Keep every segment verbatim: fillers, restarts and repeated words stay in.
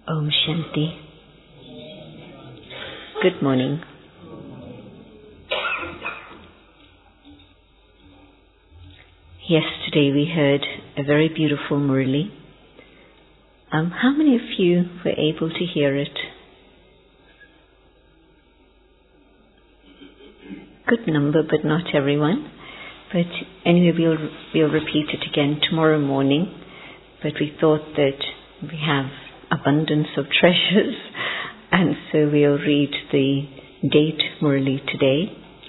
Om Shanti. Good morning. Yesterday we heard a very beautiful Murli. Um, how many of you were able to hear it? Good number, but not everyone. But anyway, we'll, we'll repeat it again tomorrow morning. But we thought that we have abundance of treasures, and so we'll read the date Murli today.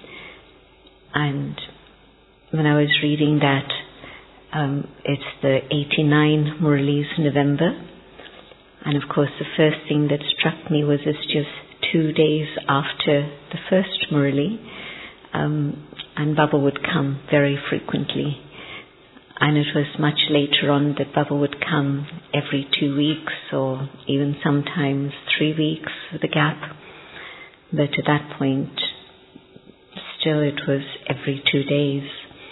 And when I was reading that, um, it's the eighty-nine Murlis November, and of course the first thing that struck me was it's just two days after the first Murli, um, and Baba would come very frequently. And it was much later on that Baba would come every two weeks or even sometimes three weeks with a gap. But at that point, still it was every two days.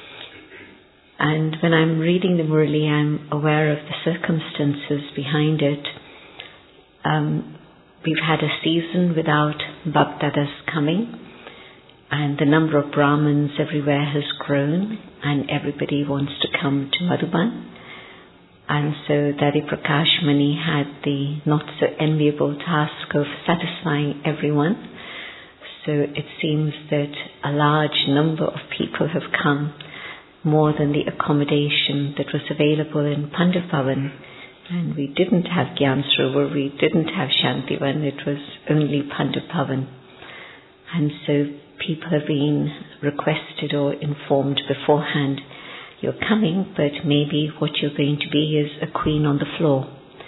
And when I'm reading the Murli, I'm aware of the circumstances behind it. Um, we've had a season without Bapdada's coming, and the number of Brahmins everywhere has grown, and everybody wants to come to Madhuban. And so Daddy Prakash Mani had the not so enviable task of satisfying everyone. So it seems that a large number of people have come, more than the accommodation that was available in Pandav Bhavan. And we didn't have Gyan Sarovar, we didn't have Shantivan, it was only Pandav Bhavan. And so people have been requested or informed beforehand, you're coming, but maybe what you're going to be is a queen on the floor.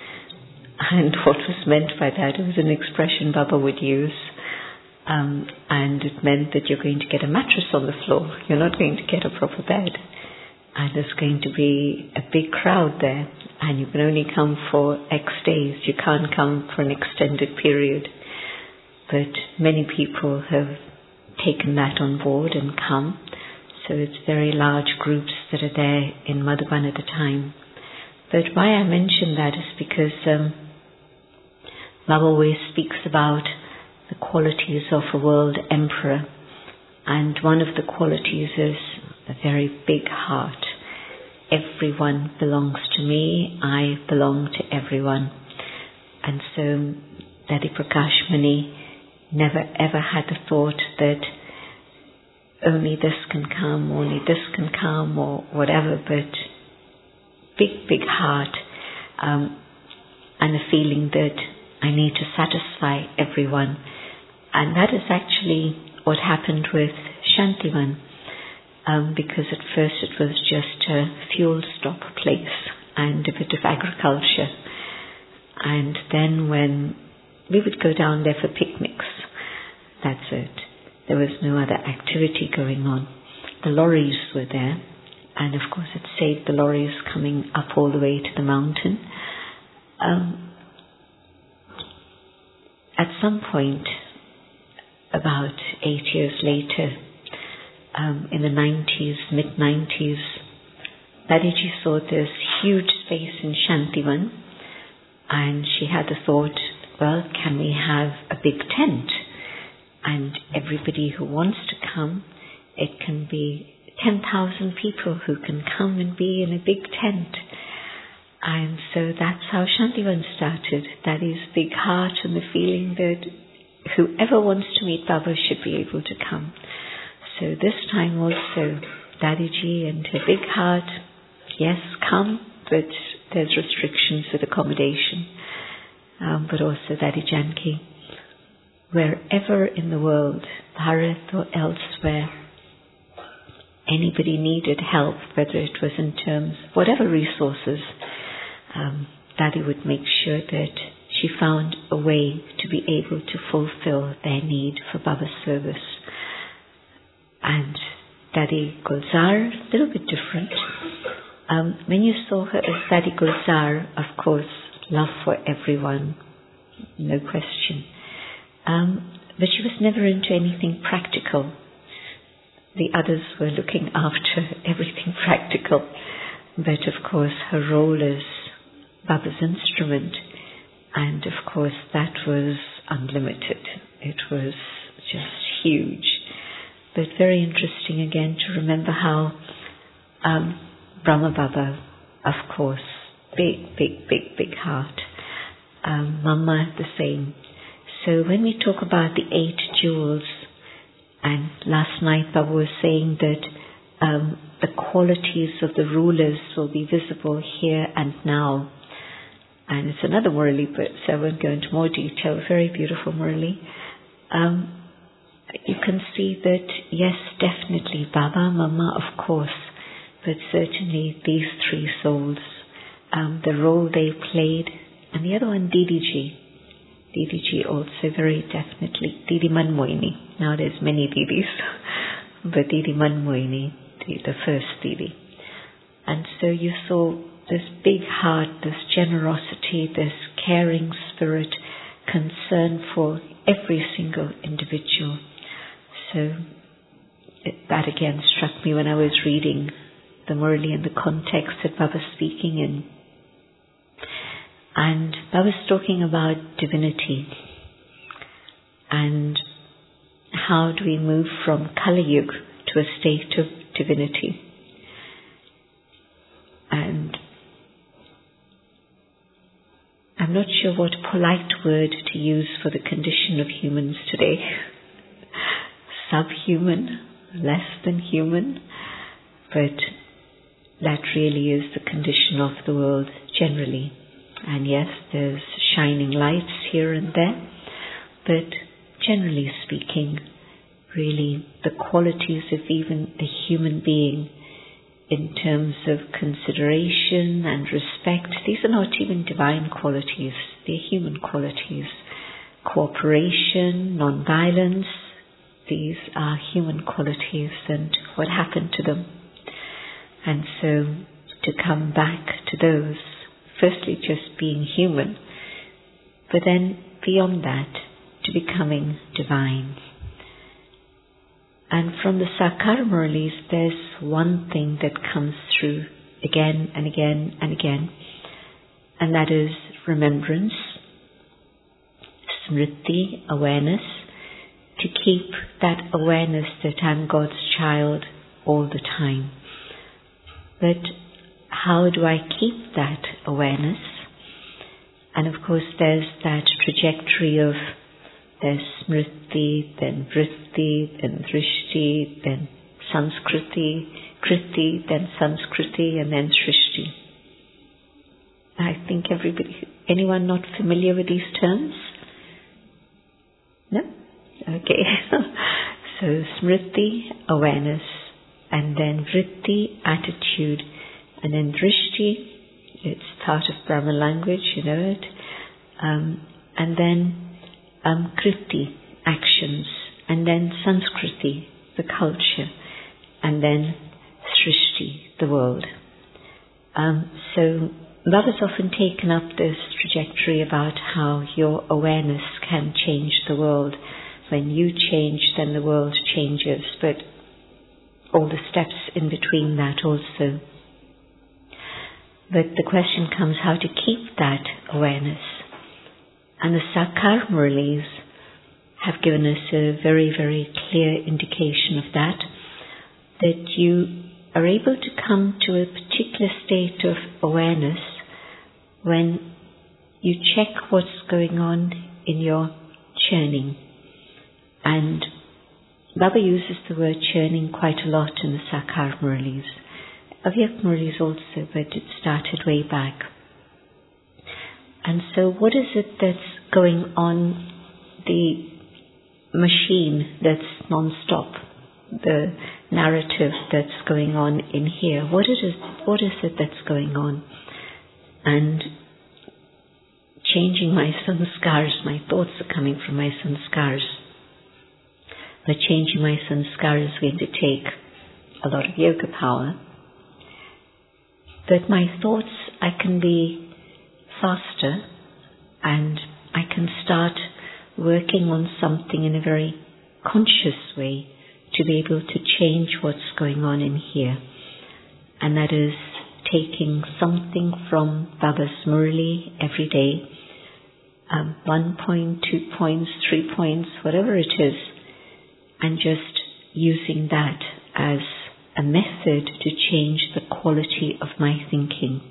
And what was meant by that, it was an expression Baba would use, um, and it meant that you're going to get a mattress on the floor, you're not going to get a proper bed. And there's going to be a big crowd there, and you can only come for X days, you can't come for an extended period. But many people have taken that on board and come. So it's very large groups that are there in Madhuban at the time. But why I mention that is because um, Baba always speaks about the qualities of a world emperor. And one of the qualities is a very big heart. Everyone belongs to me, I belong to everyone. And so Daddy Prakash Mani never ever had the thought that only this can come, only this can come, or whatever, but big, big heart, um, and a feeling that I need to satisfy everyone. And that is actually what happened with Shantivan, um, because at first it was just a fuel stop place and a bit of agriculture. And then when we would go down there for picnics, that's it. There was no other activity going on. The lorries were there, and of course it saved the lorries coming up all the way to the mountain. Um, at some point, about eight years later, um, in the nineties, mid-nineties, Dadiji saw this huge space in Shantivan, and she had the thought, well, can we have a big tent? And everybody who wants to come, it can be ten thousand people who can come and be in a big tent. And so that's how Shantivan started. That is big heart and the feeling that whoever wants to meet Baba should be able to come. So this time also, Dadiji and her big heart, yes, come, but there's restrictions with accommodation. Um, but also Daddy Janki. Wherever in the world, Bharat or elsewhere, anybody needed help, whether it was in terms of whatever resources, um, Daddy would make sure that she found a way to be able to fulfill their need for Baba's service. And Daddy Gulzar, a little bit different. Um, when you saw her as Daddy Gulzar, of course, love for everyone, no question. Um, but she was never into anything practical. The others were looking after everything practical. But of course her role as Baba's instrument And of course that was unlimited. It was just huge. But very interesting again to remember how um, Brahma Baba, of course, big, big, big, big heart. Um, Mama the same. So when we talk about the eight jewels, and last night Baba was saying that um, the qualities of the rulers will be visible here and now. And it's another Murali, but so I won't go into more detail. Very beautiful Murali. Um, you can see that, yes, definitely Baba, Mama, of course, but certainly these three souls, um, the role they played, and the other one, Didi Ji. Didi Ji also very definitely. Didi Manmohini. Now there's many Didis, but Didi Manmohini, the, the first Didi. And so you saw this big heart, this generosity, this caring spirit, concern for every single individual. So it, that again struck me when I was reading the Murali and the context that Baba's speaking in. And Baba's talking about divinity and how do we move from Kali Yuga to a state of divinity. And I'm not sure what polite word to use for the condition of humans today. Subhuman, less than human, but that really is the condition of the world generally. And yes, there's shining lights here and there, but generally speaking, really the qualities of even a human being in terms of consideration and respect, these are not even divine qualities, they're human qualities. Cooperation, non-violence, these are human qualities, and what happened to them. And so to come back to those, firstly just being human, but then beyond that to becoming divine. And from the Sakar Muralis, there's one thing that comes through again and again and again, and that is remembrance, smriti, awareness, to keep that awareness that I'm God's child all the time. But how do I keep that awareness? And of course there's that trajectory of there's smriti, then vritti, then drishti, then sanskriti, kriti, then sanskriti, and then srishti. I think everybody, anyone not familiar with these terms? No? Okay. So smriti, awareness, and then vritti, attitude, and then drishti, it's part of Brahma language, you know it, um, and then Um, kriti, actions, and then sanskriti, the culture, and then srishti, the world. Um, so Baba's often taken up this trajectory about how your awareness can change the world. When you change, then the world changes, but all the steps in between that also. But the question comes how to keep that awareness. And the Sakar Muralis have given us a very, very clear indication of that, that you are able to come to a particular state of awareness when you check what's going on in your churning. And Baba uses the word churning quite a lot in the Sakar Muralis. Avyak Muralis also, but it started way back. And so what is it that's going on, the machine that's non-stop, the narrative that's going on in here? What is it, what is it that's going on? And changing my sanskars, my thoughts are coming from my sanskars. But changing my sanskars is going to take a lot of yoga power. But my thoughts, I can be faster, and I can start working on something in a very conscious way to be able to change what's going on in here. And that is taking something from Baba's Murali every day um, one point, two points, three points, whatever it is, and just using that as a method to change the quality of my thinking.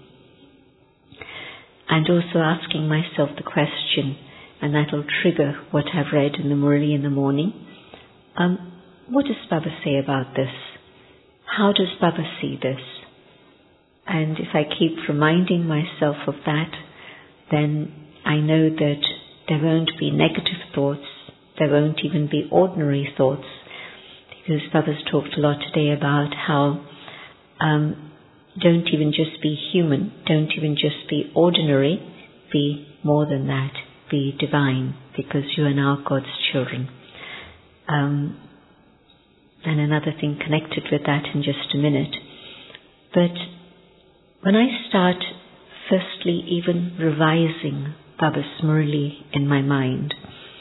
And also asking myself the question, and that'll trigger what I've read in the Murli in the morning. Um, what does Baba say about this? How does Baba see this? And if I keep reminding myself of that, then I know that there won't be negative thoughts, there won't even be ordinary thoughts, because Baba's talked a lot today about how um, don't even just be human, don't even just be ordinary, be more than that, be divine, because you are now God's children. Um, and another thing connected with that in just a minute. But when I start firstly even revising Baba's Murli in my mind,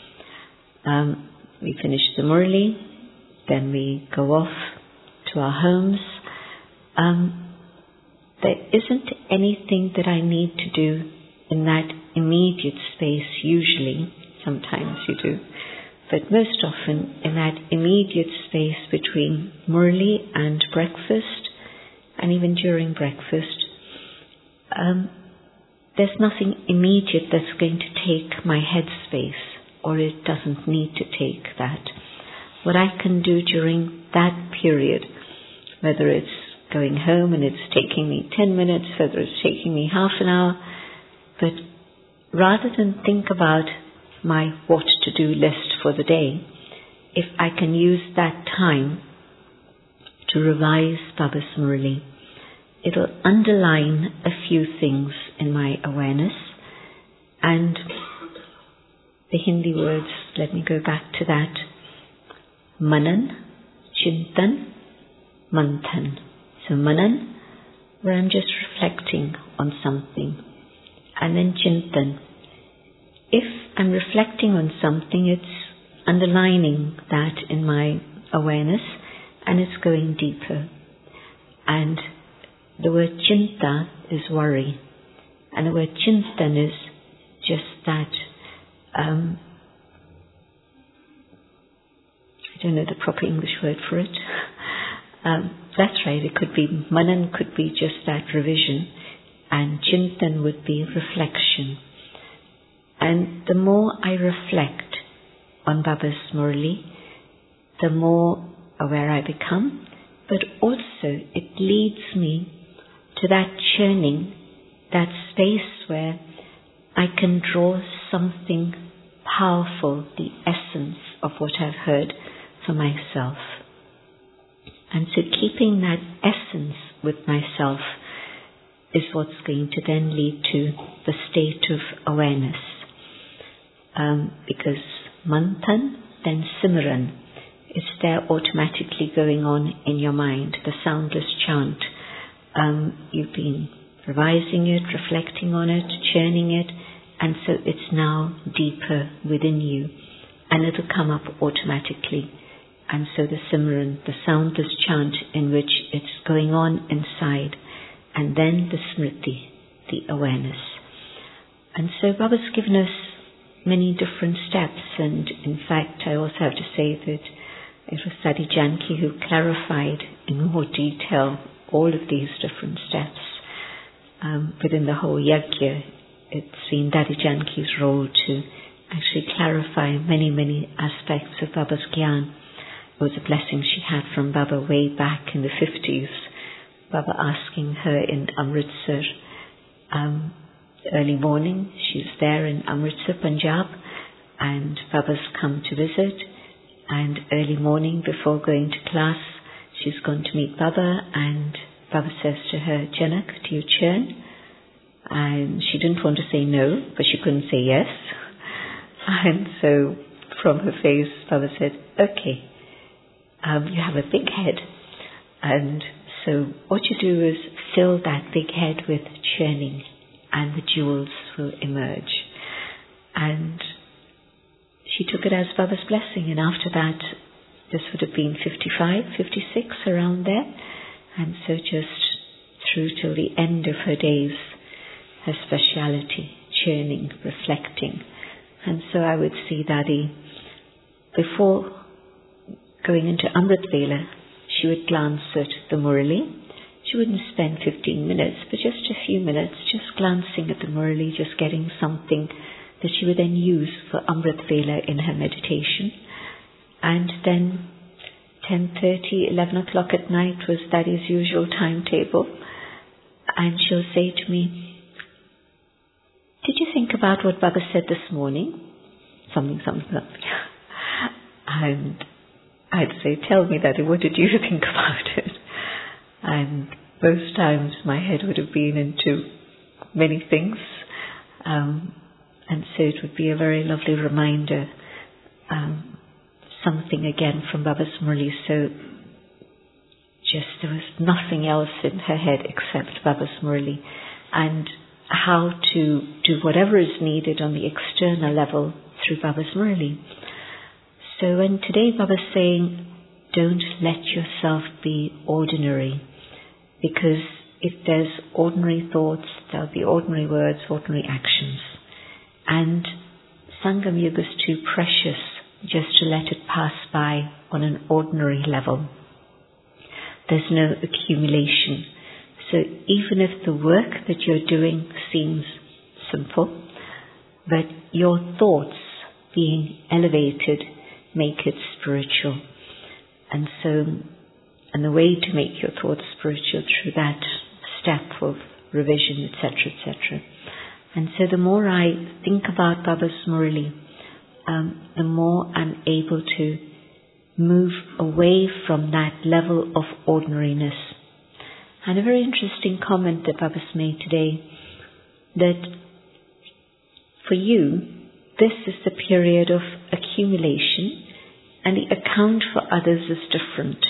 um, we finish the Murli, then we go off to our homes. Um, there isn't anything that I need to do in that immediate space usually. Sometimes you do. But most often in that immediate space between Murli and breakfast, and even during breakfast, um, there's nothing immediate that's going to take my headspace, or it doesn't need to take that. What I can do during that period, whether it's going home and it's taking me ten minutes, whether it's taking me half an hour, but rather than think about my what to do list for the day, if I can use that time to revise Baba's Murli, it'll underline a few things in my awareness. And the Hindi words, let me go back to that. Manan, Chintan, Manthan. So Manan, where I'm just reflecting on something. And then Chintan. If I'm reflecting on something, it's underlining that in my awareness, and it's going deeper. And the word Chinta is worry. And the word Chintan is just that, um, I don't know the proper English word for it. um, that's right, it could be, Manan could be just that revision, and Chintan would be reflection. And the more I reflect on Baba's Murli, the more aware I become, but also it leads me to that churning, that space where I can draw something powerful, the essence of what I've heard, for myself. And so keeping that essence with myself is what's going to then lead to the state of awareness. Um, because Manthan, then Simran, it's there automatically going on in your mind, the soundless chant. Um, you've been revising it, reflecting on it, churning it, and so it's now deeper within you, and it'll come up automatically. And so the Simran, the soundless chant in which it's going on inside, and then the Smriti, the awareness. And so Baba's given us many different steps, and in fact I also have to say that it was Dadi Janki who clarified in more detail all of these different steps. Um, within the whole yajna, it's been Dadi Janki's role to actually clarify many, many aspects of Baba's Gyan. It was a blessing she had from Baba way back in the fifties. Baba asking her in Amritsar, um, early morning, she's there in Amritsar, Punjab, and Baba's come to visit, and early morning before going to class, she's gone to meet Baba, and Baba says to her, Janak, do you churn? And she didn't want to say no, but she couldn't say yes. And so from her face, Baba said, okay, um, you have a big head, and so what you do is fill that big head with churning, and the jewels will emerge. And she took it as Baba's blessing, and after that, this would have been fifty-five, fifty-six, around there, and so just through till the end of her days, her speciality, churning, reflecting, And so I would see Daddy, before going into Amrit Vela, she would glance at the Murali. She wouldn't spend fifteen minutes, but just a few minutes, just glancing at the Murali, just getting something that she would then use for Amrit Vela in her meditation. And then ten thirty, eleven o'clock at night was Daddy's usual timetable. And she'll say to me, did you think about what Baba said this morning? Something, something, something. And I'd say, tell me, Daddy, what did you think about it? And most times my head would have been into many things. Um, and so it would be a very lovely reminder, um, something again from Baba's Murali. So just there was nothing else in her head except Baba's Murali, and how to do whatever is needed on the external level through Baba's Murali. So when today Baba's saying, don't let yourself be ordinary, because if there's ordinary thoughts, there'll be ordinary words, ordinary actions. And Sangam Yuga is too precious just to let it pass by on an ordinary level. There's no accumulation. So even if the work that you're doing seems simple, but your thoughts being elevated make it spiritual. And so, and the way to make your thoughts spiritual through that step of revision, et cetera, et cetera. And so the more I think about Baba's Murali, um, the more I'm able to move away from that level of ordinariness. And a very interesting comment that Baba's made today, that for you, this is the period of accumulation, and the account for others is different.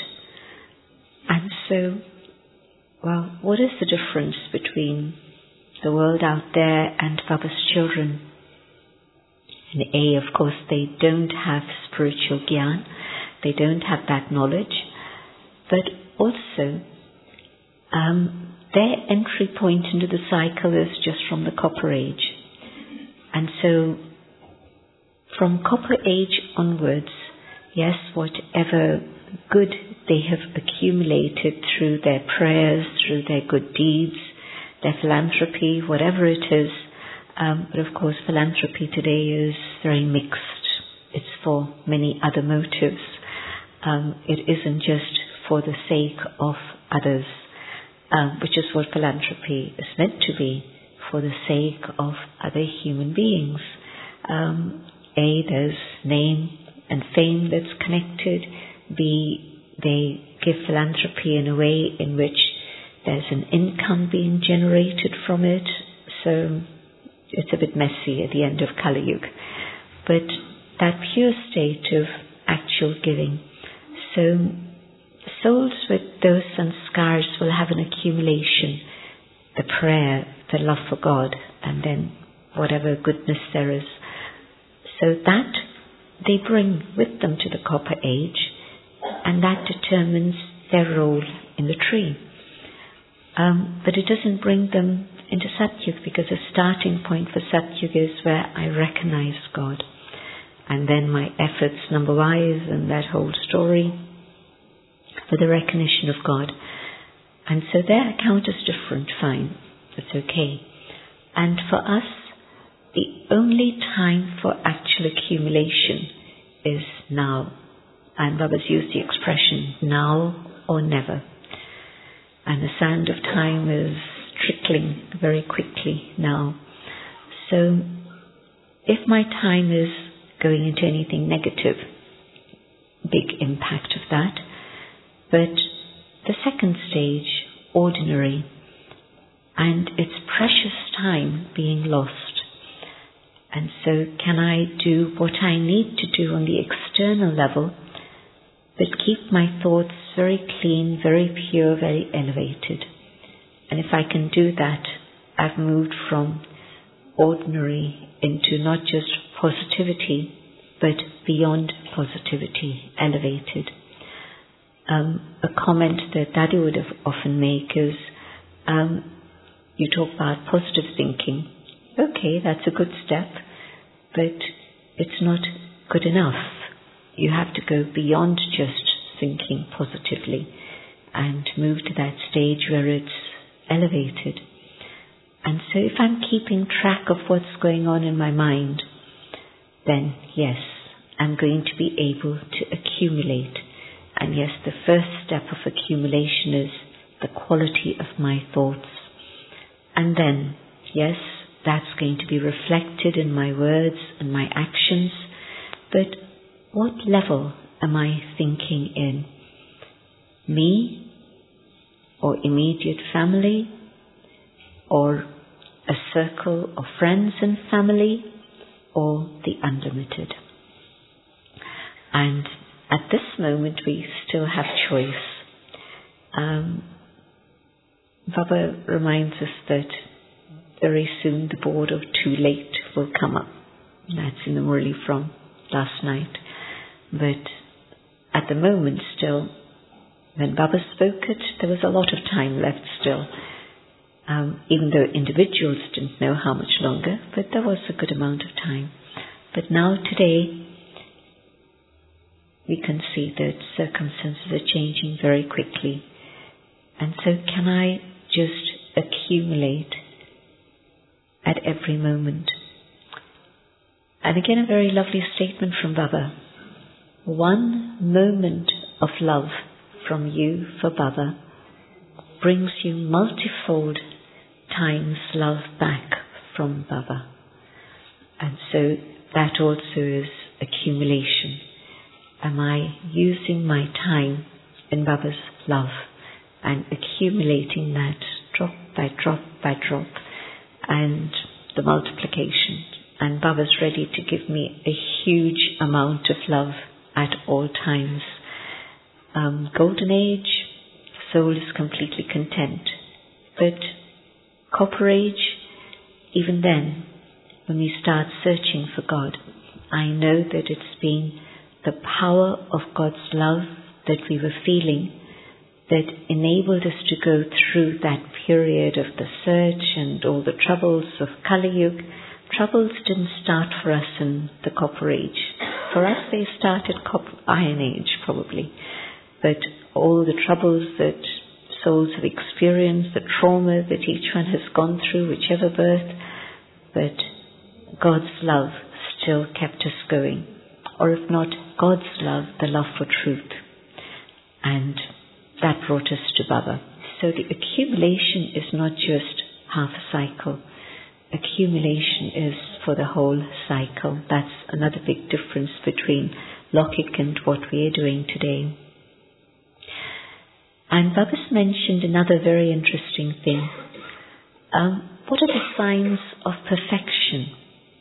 And so, well, what is the difference between the world out there and Baba's children? And A, of course, they don't have spiritual gyan, they don't have that knowledge, but also um, their entry point into the cycle is just from the Copper Age. And so, from Copper Age onwards, yes, whatever good they have accumulated through their prayers, through their good deeds, their philanthropy, whatever it is, um, but of course philanthropy today is very mixed. It's for many other motives. Um, it isn't just for the sake of others, um, which is what philanthropy is meant to be, for the sake of other human beings. Um, A, there's name and fame that's connected. B, they give philanthropy in a way in which there's an income being generated from it. So it's a bit messy at the end of Kali Yuga. But that pure state of actual giving. So souls with those sanskars will have an accumulation, the prayer, the love for God, and then whatever goodness there is. So that they bring with them to the Copper Age, and that determines their role in the tree. Um, but it doesn't bring them into Satyuga, because the starting point for Satyuga is where I recognize God. And then my efforts, number wise, and that whole story for the recognition of God. And so their account is different, fine, that's okay. And for us, the only time for actual accumulation is now. And Baba's used the expression, now or never. And the sand of time is trickling very quickly now. So, if my time is going into anything negative, big impact of that. But the second stage, ordinary, and it's precious time being lost. And so can I do what I need to do on the external level, but keep my thoughts very clean, very pure, very elevated. And if I can do that, I've moved from ordinary into not just positivity, but beyond positivity, elevated. Um, a comment that Daddy would have often make is, um, you talk about positive thinking. Okay, that's a good step, but it's not good enough. You have to go beyond just thinking positively and move to that stage where it's elevated. And so if I'm keeping track of what's going on in my mind, then yes, I'm going to be able to accumulate. And yes, the first step of accumulation is the quality of my thoughts. And then, yes, that's going to be reflected in my words and my actions. But what level am I thinking in? Me? Or immediate family? Or a circle of friends and family? Or the unlimited? And at this moment we still have choice. Um, Baba reminds us that very soon the board of Too Late will come up. That's in the Murli from last night. But at the moment still, when Baba spoke it, there was a lot of time left still. Um, even though individuals didn't know how much longer, but there was a good amount of time. But now today, we can see that circumstances are changing very quickly. And so can I just accumulate at every moment? And again, a very lovely statement from Baba. One moment of love from you for Baba brings you multifold times love back from Baba. And so that also is accumulation. Am I using my time in Baba's love and accumulating that drop by drop by drop and the multiplication? And Baba's ready to give me a huge amount of love at all times. Um, golden age, soul is completely content. But Copper age, even then, when we start searching for God, I know that it's been the power of God's love that we were feeling that enabled us to go through that period of the search and all the troubles of Kali Yuga. Troubles didn't start for us in the Copper Age. For us they started copper, Iron Age probably. But all the troubles that souls have experienced, the trauma that each one has gone through, whichever birth, but God's love still kept us going. Or if not God's love, the love for truth. And that brought us to Baba. So the accumulation is not just half a cycle. Accumulation is for the whole cycle. That's another big difference between Lokik and what we are doing today. And Baba's mentioned another very interesting thing. Um, what are the signs of perfection?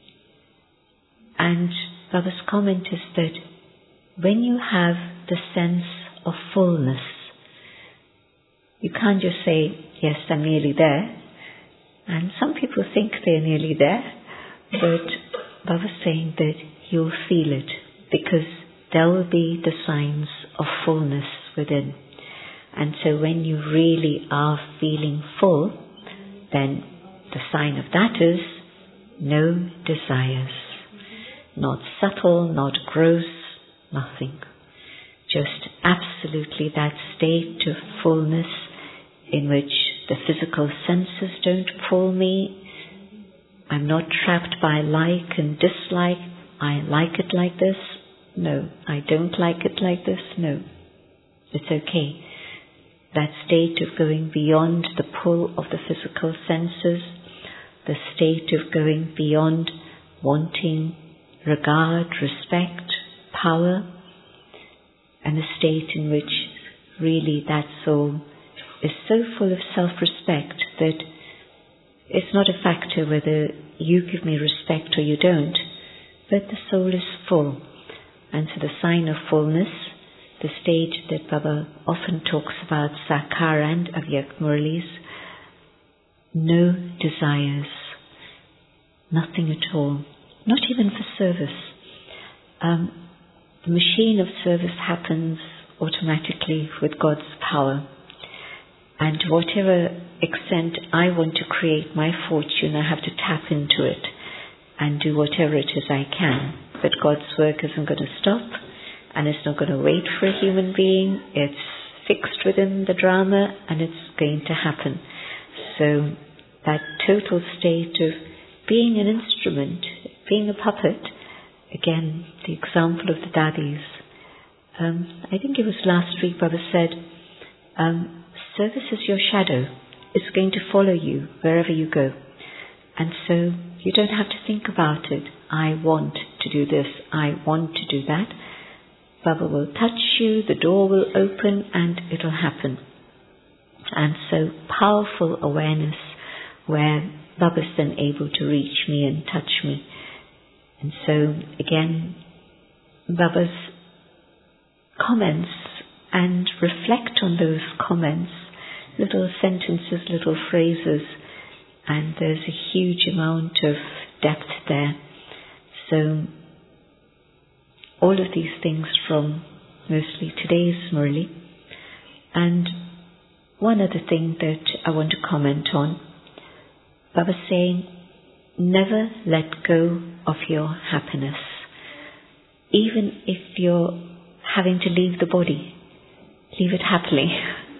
And Baba's comment is that when you have the sense of fullness, you can't just say, yes, I'm nearly there. And some people think they're nearly there, but Baba's saying that you'll feel it because there will be the signs of fullness within. And so when you really are feeling full, then the sign of that is no desires. Not subtle, not gross, nothing. Just absolutely that state of fullness in which the physical senses don't pull me. I'm not trapped by like and dislike. I like it like this. No, I don't like it like this. No, it's okay. That state of going beyond the pull of the physical senses, the state of going beyond wanting regard, respect, power, and a state in which really that soul is so full of self-respect that it's not a factor whether you give me respect or you don't, but the soul is full. And so the sign of fullness, the stage that Baba often talks about, Sakar and Avyak Murlis, no desires, nothing at all, not even for service. Um, the machine of service happens automatically with God's power. And to whatever extent I want to create my fortune, I have to tap into it and do whatever it is I can. but God's work isn't going to stop, and it's not going to wait for a human being. It's fixed within the drama, and it's going to happen. So that total state of being an instrument, being a puppet, again, the example of the daddies. Um, I think it was last week Baba said, um, service is your shadow. It's going to follow you wherever you go. And so you don't have to think about it. I want to do this. I want to do that. Baba will touch you, the door will open, and it'll happen. And so powerful awareness where Baba's then able to reach me and touch me. And so again, Baba's comments, and reflect on those comments, little sentences, little phrases, and there's a huge amount of depth there. So all of these things from mostly today's Murli. And one other thing that I want to comment on, Baba saying, never let go of your happiness. Even if you're having to leave the body, leave it happily.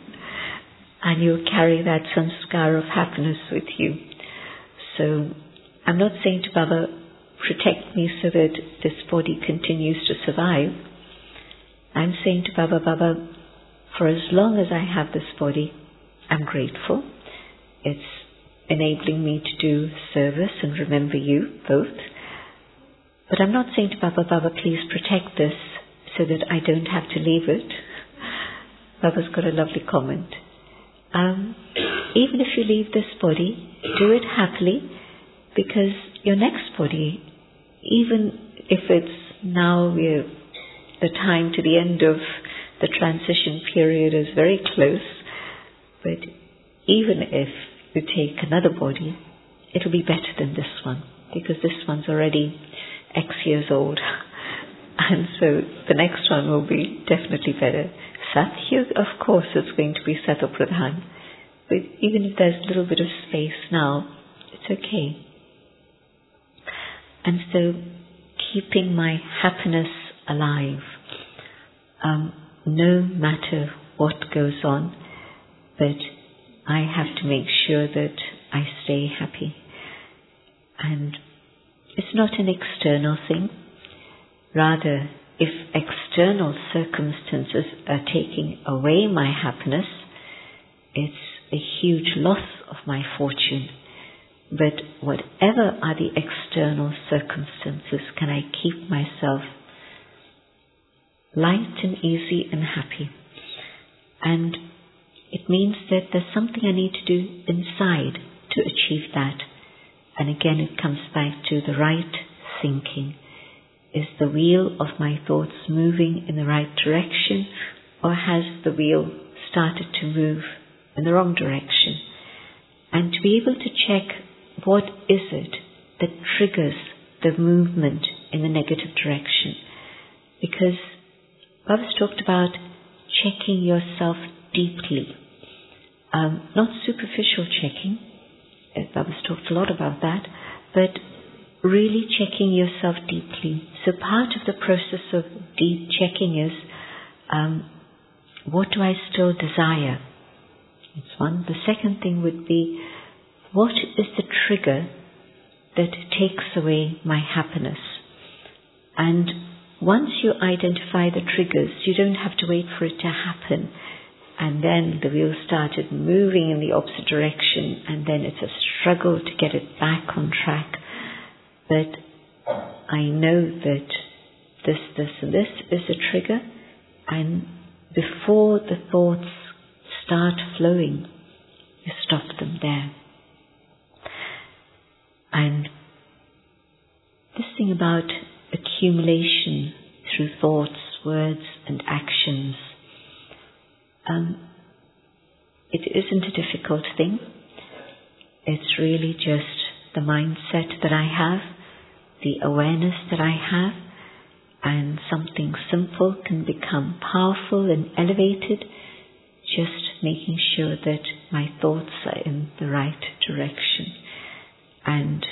And you'll carry that samskar of happiness with you. So I'm not saying to Baba, protect me so that this body continues to survive. I'm saying to Baba, Baba, for as long as I have this body, I'm grateful. It's enabling me to do service and remember you both. But I'm not saying to Baba, Baba, please protect this so that I don't have to leave it. Baba's got a lovely comment. Um, even if you leave this body, do it happily, because your next body, even if it's now we're, the time to the end of the transition period is very close, but even if you take another body, it'll be better than this one, because this one's already X years old. And so the next one will be definitely better. Satya, of course, it's going to be Sata Pradhan. But even if there's a little bit of space now, it's okay. And so keeping my happiness alive, um, no matter what goes on, but I have to make sure that I stay happy. And it's not an external thing. Rather, if external circumstances are taking away my happiness, it's a huge loss of my fortune. But whatever are the external circumstances, can I keep myself light and easy and happy? And it means that there's something I need to do inside to achieve that. And again, it comes back to the right thinking. Is the wheel of my thoughts moving in the right direction, or has the wheel started to move in the wrong direction? And to be able to check what is it that triggers the movement in the negative direction. Because Baba's talked about checking yourself deeply. Um, not superficial checking. Baba's talked a lot about that. But really checking yourself deeply. So part of the process of deep checking is, um, what do I still desire? That's one. The second thing would be, what is the trigger that takes away my happiness? And once you identify the triggers, you don't have to wait for it to happen. And then the wheel started moving in the opposite direction, and then it's a struggle to get it back on track. But I know that this, this, and this is a trigger, and before the thoughts start flowing, you stop them there. And this thing about accumulation through thoughts, words, and actions, um, it isn't a difficult thing. It's really just the mindset that I have, the awareness that I have, and something simple can become powerful and elevated, just making sure that my thoughts are in the right direction. And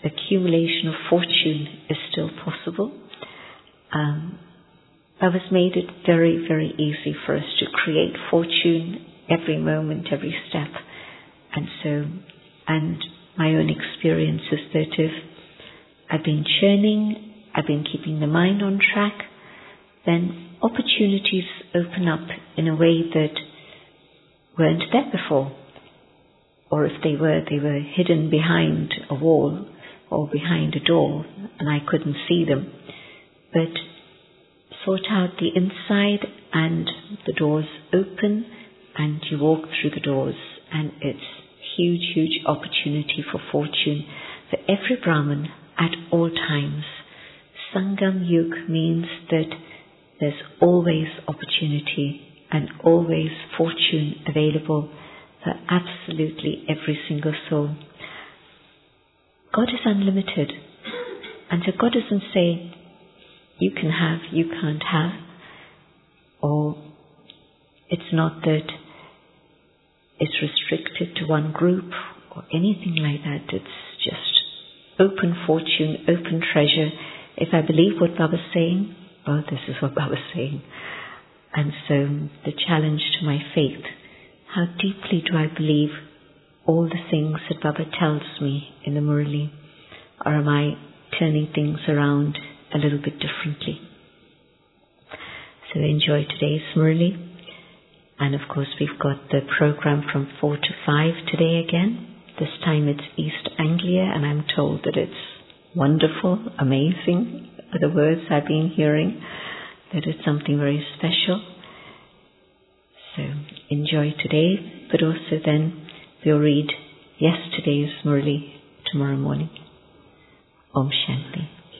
accumulation of fortune is still possible. Um, Baba's made it very, very easy for us to create fortune every moment, every step. And so, and my own experience is that if I've been churning, I've been keeping the mind on track, then opportunities open up in a way that weren't there before. Or if they were, they were hidden behind a wall or behind a door and I couldn't see them. But sort out the inside and the doors open and you walk through the doors and it's huge, huge opportunity for fortune for every Brahmin at all times. Sangam Yug means that there's always opportunity and always fortune available for absolutely every single soul. God is unlimited, and so God doesn't say you can have, you can't have, or it's not that it's restricted to one group or anything like that. It's just open fortune, open treasure. If I believe what Baba's saying, well, this is what Baba's saying. And so the challenge to my faith, how deeply do I believe all the things that Baba tells me in the Murli? Or am I turning things around a little bit differently? So enjoy today's Murli. And of course we've got the program from four to five today again. This time it's East Anglia, and I'm told that it's wonderful, amazing, the words I've been hearing, that it's something very special. So enjoy today, but also then we'll read yesterday's Murli tomorrow morning. Om Shanti.